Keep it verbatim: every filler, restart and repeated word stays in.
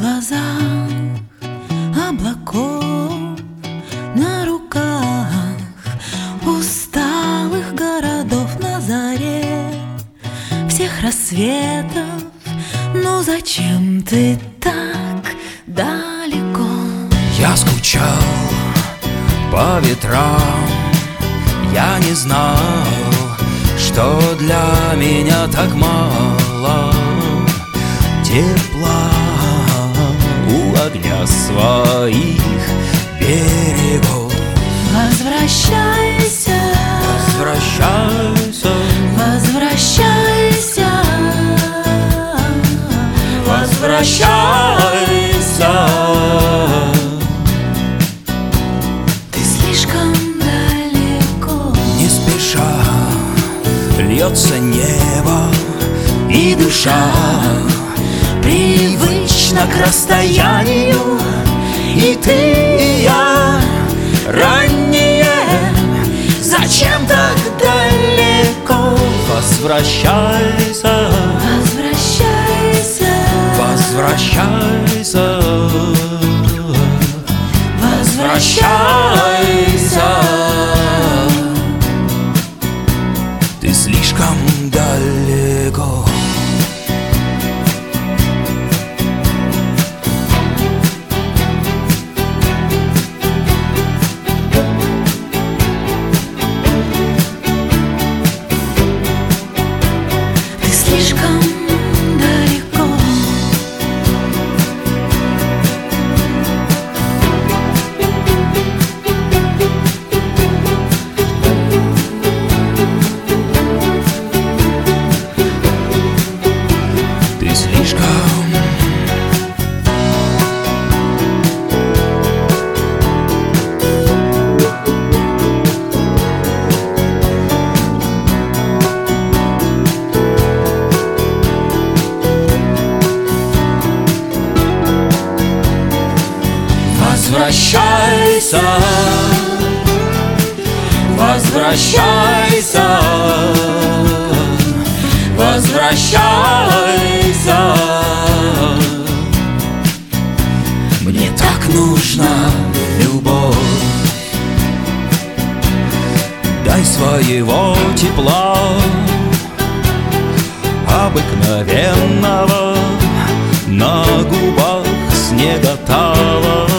глазах облаков, на руках усталых городов, на заре всех рассветов. Ну зачем ты так далеко? Я скучал по ветрам, я не знал, что для меня так мало тепла у огня своих берегов. Возвращайся, Возвращайся, возвращайся, возвращайся. Ты слишком далеко. Не спеша льется небо, и душа привычна к расстоянию. И ты, и я ранние, зачем так далеко? Возвращайся, Возвращайся, возвращайся, возвращайся. Ты слишком далеко. Ты слишком далеко. Ты слишком. Возвращайся, возвращайся, возвращайся. Мне так нужна любовь. Дай своего тепла, обыкновенного, на губах снега тала.